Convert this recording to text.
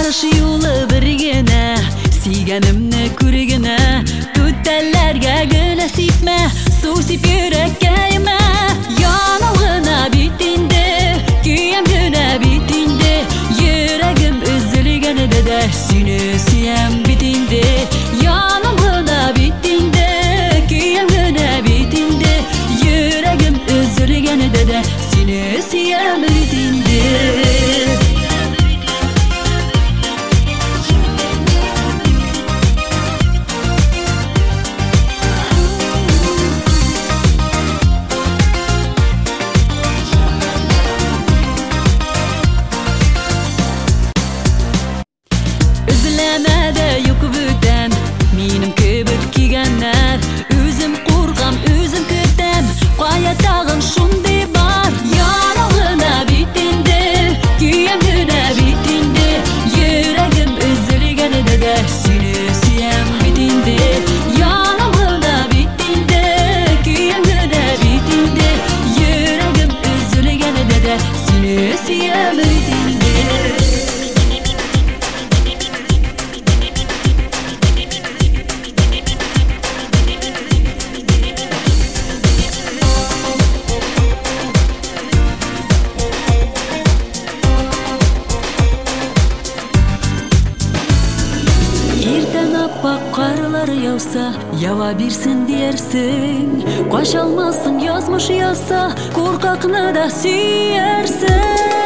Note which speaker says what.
Speaker 1: Varış yolu birgine, siyganimni ko'rgina. Tuttallarga gül sipme, suv sip yurakka yema. Yonog'ina bitinde, kuyam guna bitinde. Yuragim uzilganida seni suyam bitinde. Yonog'ina bitinde, kuyam guna bitinde. Yuragim uzilganida seni suyam bitinde. Izlamada yo'q butan menim kibib kiyganlar. O'zim qo'rqam, o'zim kutam, qo'ya tag'in shunday bor. Yonog'ina bitinde, kuyam guna bitinde. Yuragim uzilganida seni suyam bitinde. Yonog'ina bitinde, kuyam guna bitinde. Yuragim uzilganida seni suyam bitinde. Bak qarlar yağsa, yava birsin dersin. Qo'sholmasın yazmış yazsa, qo'rqoqni da suyarsin.